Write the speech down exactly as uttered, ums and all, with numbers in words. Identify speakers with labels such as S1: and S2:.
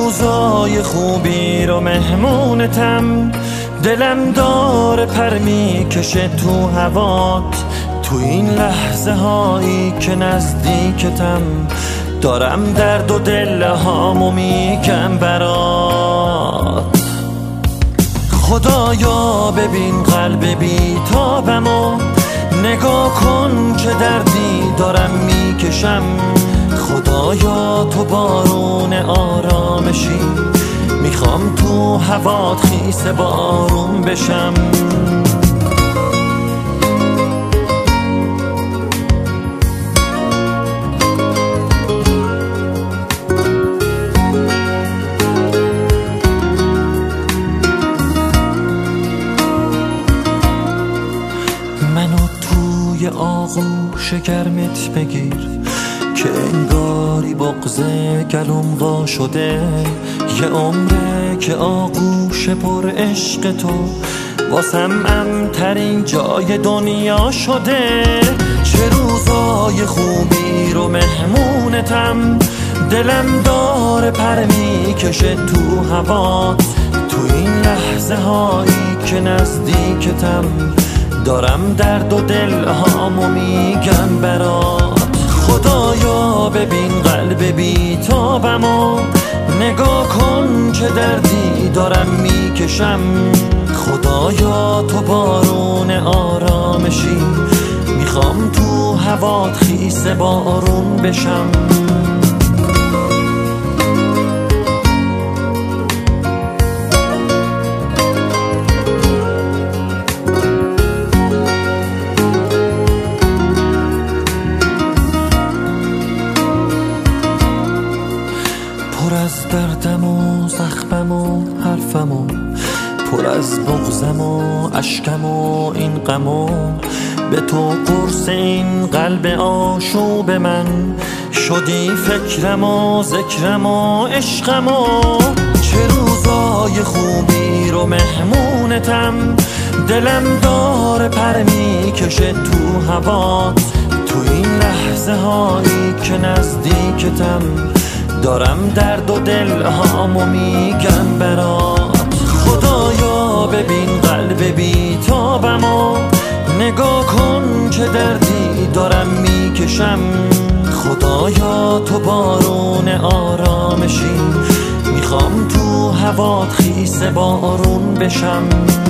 S1: روزای خوبی رو مهمونتم، دلم داره پر میکشه تو هوات، تو این لحظه هایی که نزدیکتم، دارم درد و دل هامو میگم برات. خدایا ببین قلب بیتابمو، نگاه کن چه دردی دارم میکشم. خدایا تو بارون آرامشی، میخوام تو هوات خیس بارون بشم. منو توی آغوش گرمت بگیر که انگاری بغض گلوم وا شده. یه عمره که آغوش پر عشق تو واسم امترین جای دنیا شده. چه روزای خوبی رو مهمونتم، دلم داره پر میکشه تو هوات، تو این لحظه هایی که نزدیکتم، دارم درد و دل هامو میگم برات. خدایا ببین قلب بیتابمو، نگاه کن چه دردی دارم میکشم. خدایا تو بارون آرامشی، میخوام تو هوات خیس بارون بشم. پر از دردم و زخمم و حرفم و پر از بغضم و اشکم و این غم و به تو قرص این قلب آشوب من شدی، فکرم و ذکرم و عشقم و چه روزای خوبی رو مهمونتم، دلم داره پر میکشه تو هوات، تو این لحظه هایی که نزدیکتم، دارم درد و دل هامو میگم برات. خدایا ببین قلب بیتابمو، نگاه کن چه دردی دارم میکشم. خدایا تو بارون آرامشی، میخوام تو هوات خیس بارون بشم.